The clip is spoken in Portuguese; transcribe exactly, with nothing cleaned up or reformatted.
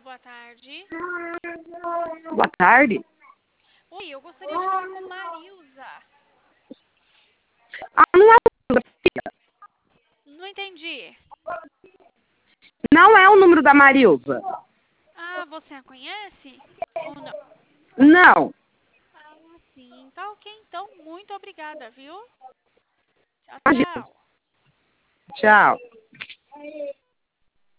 boa tarde. Boa tarde. Oi, eu gostaria de falar com Marilza. Ah, não é o número da filha. Não entendi. Não é o número da Marilza. Ah, você a conhece? Ou não? Não. Ah, sim. Tá ok, então. Muito obrigada, viu? Tchau, Imagina. tchau. Tchau.